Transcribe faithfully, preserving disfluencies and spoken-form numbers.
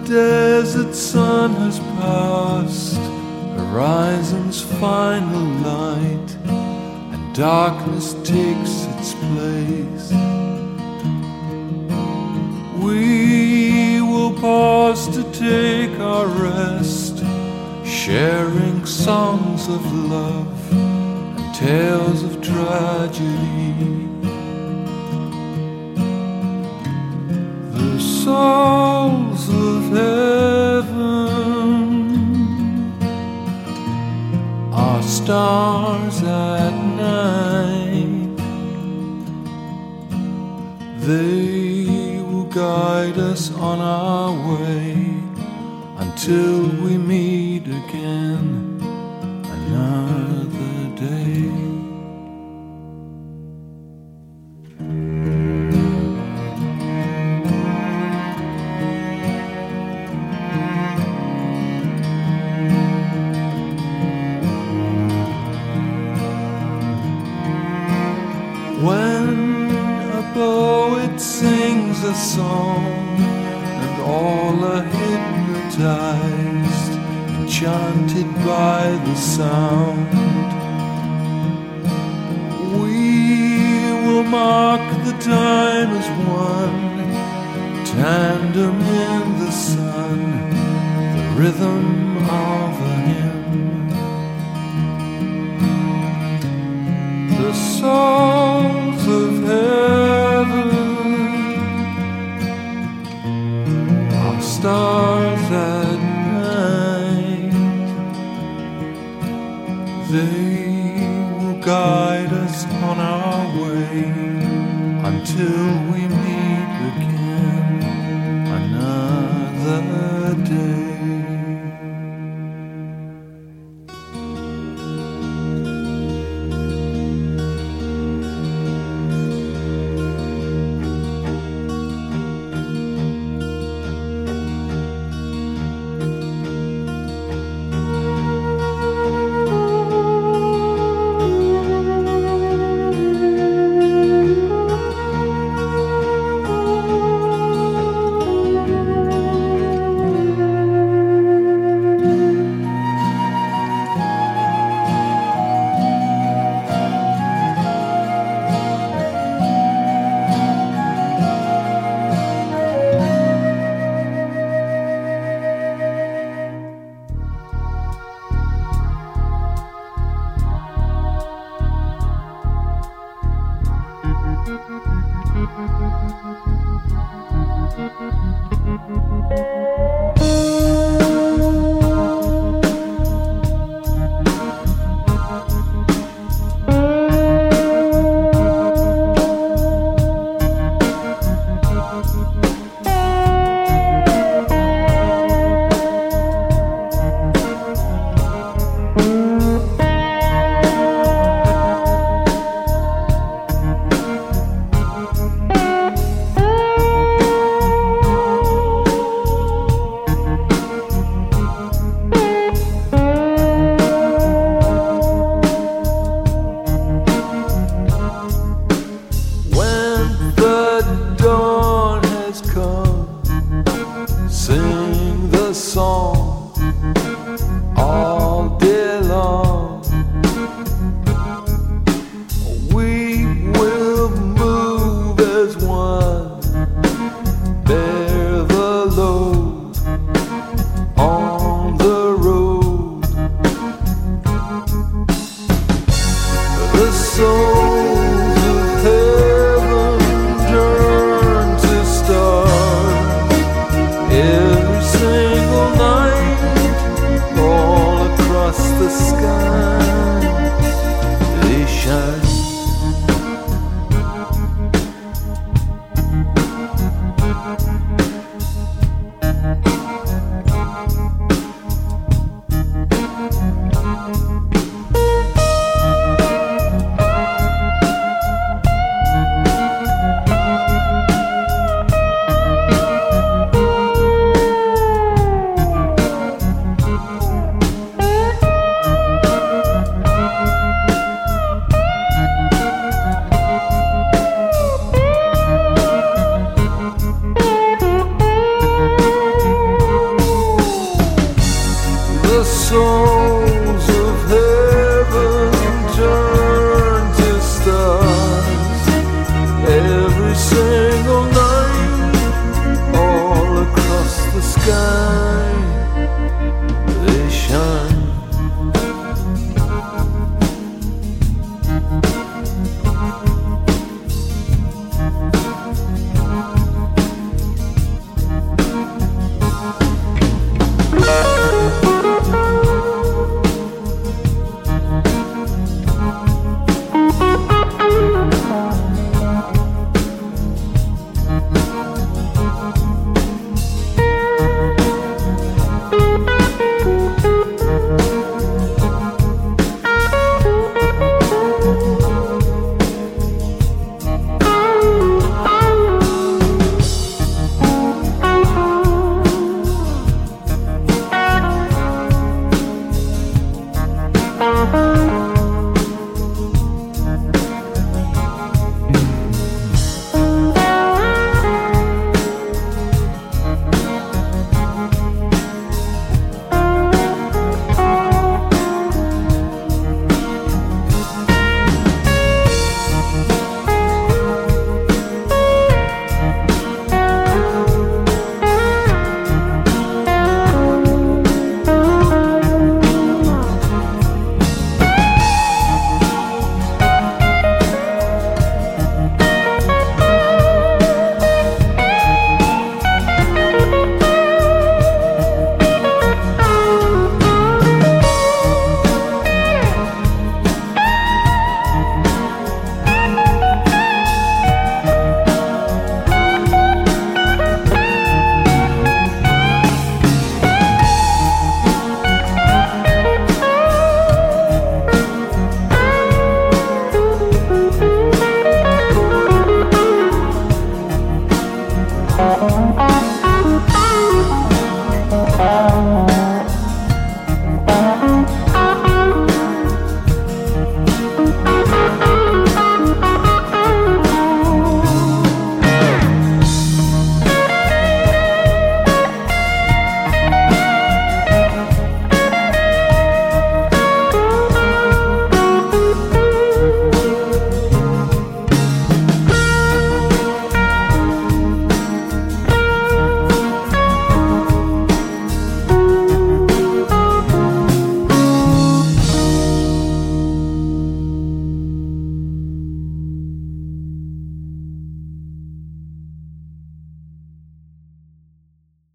desert sun has passed, horizon's final light, and darkness takes its place. We will pause to take our rest, sharing songs of love and tales of tragedy. The souls of heaven are stars at night. They will guide us on our way until we meet again another day. When a poet sings a song and all are hypnotized, enchanted by the sound, we will mark the time as one, tandem in the sun, the rhythm of a hymn. The souls of heaven are stars at night. They will guide us on our way until we meet again another day. Sing the song all day long. We will move as one, bear the load on the road. The souls of heaven turn to stars. Yeah. the sky.